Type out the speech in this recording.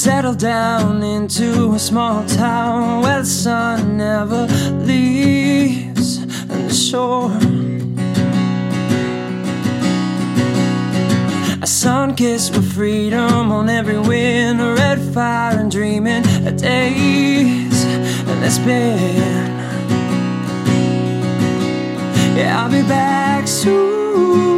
settle down into a small town where the sun never leaves the shore. A sun-kissed with freedom on every wind, a red fire and dreaming of days and it's been. Yeah, I'll be back soon.